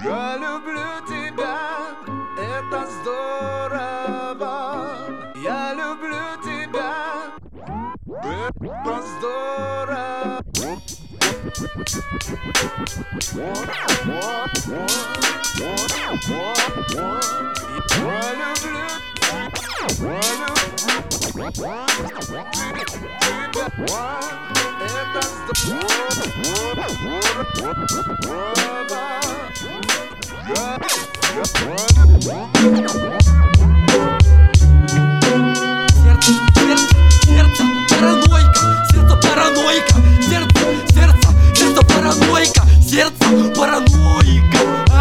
Я люблю тебя, это здорово. Я люблю тебя, это здорово. Сердце параноика,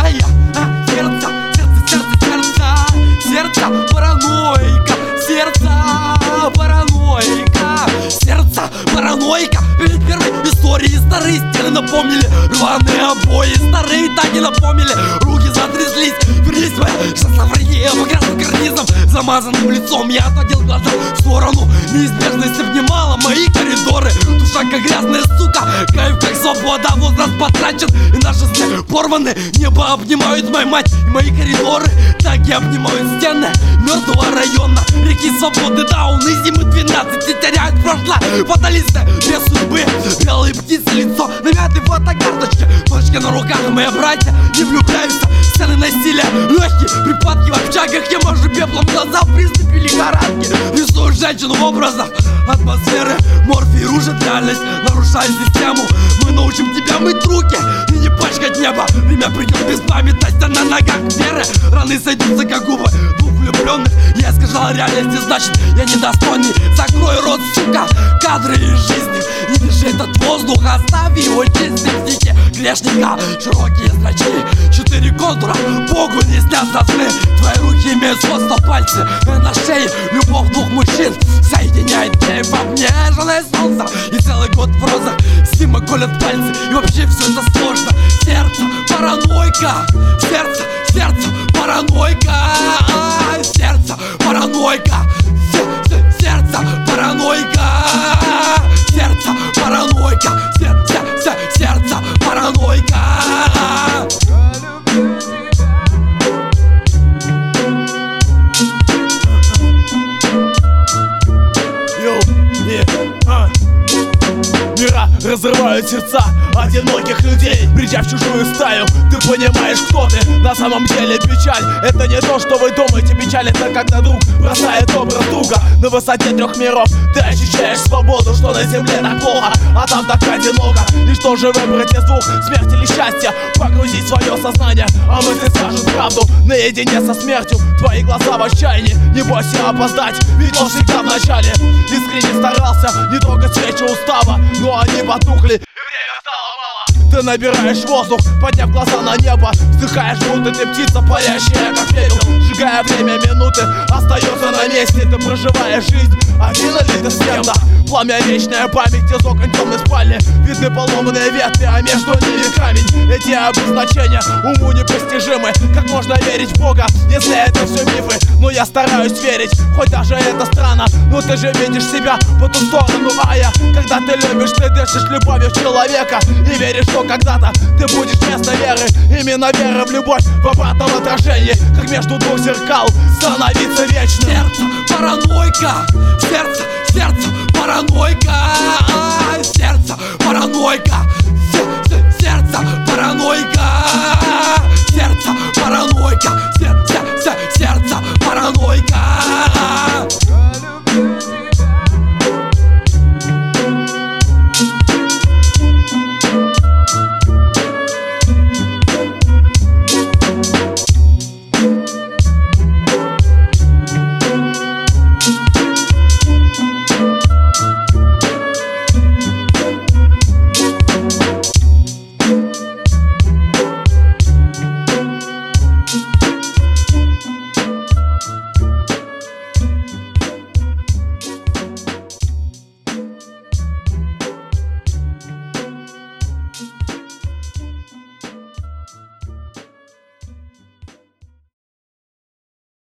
сердце параноика, сердце параноика, сердце параноика. Перед первой историей старые стены напомнили, рваные обои старые так и напомнили, руки затряслись, вернись моя шизофрения по красным карнизам, замазанным лицом я отводил глаза в сторону, неизбежность обнимала мои коридоры, душа как грязная сука, кайф как свобода, возраст потрачен и наши сны порваны, небо обнимают мою мать и мои коридоры, так и обнимают стены мертвого района, реки свободы, даун и зимы 12 не теряют прошлое, фаталисты без судьбы, белые птицы, лицо на мятой фотокарточке, точки на руках, мои братья не влюбляются, сцены насилия, легкие припадки в общагах, я мажу пеплом глаза в приступе лихорадки, рисую женщину в образах атмосферы, морфий рушит реальность, нарушая систему, мы научим тебя мыть руки и не пачкать небо, время придет беспамятность, а на ногах веры, раны сойдутся как губы двух влюбленных, я искажал реальность, и значит я недостойный, закрой рот, сука, кадры из жизни, не держи этот воздух, оставь его чистым в стихе грешника, широкие зрачки, 4 контура, Богу не снятся сны, твои руки имеют сходство пальцы, на шее любовь двух мужчин соединяет геев, обнеженное солнце и целый год в розах, зимы колят пальцы и вообще все это сложно, сердце паранойка, сердце паранойка, сердце паранойка, сердце паранойка, сердце паранойка, сердце паранойка. Мира разрывают сердца одиноких людей, придя в чужую стаю, ты понимаешь, кто ты. На самом деле печаль — это не то, что вы думаете. Печаль — это когда друг бросает образ друга. На высоте 3 миров ты ощущаешь свободу, что на земле так плохо, а там так одиноко. И что же выбрать из двух, смерть или счастье? Погрузить свое сознание, а мысли скажут правду наедине со смертью. Твои глаза в отчаянии, не бойся опоздать, ведь он всегда в начале. Искренне старался не трогать свечи устава, но они потухли, и время стало мало. Ты набираешь воздух, подняв глаза на небо, вздыхаешь, будто ты птица, парящая как пепел. Сжигая время минуты, остается на месте. Ты проживаешь жизнь, один или ты с кем-то. Пламя вечная память из окон темной спальни, видны поломанные ветви, а между ними камень. Эти обозначения уму непостижимы. Как можно верить в Бога, если это все мифы? Но я стараюсь верить, хоть даже это странно. Но ты же видишь себя по ту сторону рая. Когда ты любишь, ты дышишь любовью человека и веришь, что когда-то ты будешь вместо веры. Именно вера в любовь в обратном отражении, как между двух зеркал, становиться вечным. Сердце паранойка, сердце паранойка, сердце паранойка, сердце паранойка,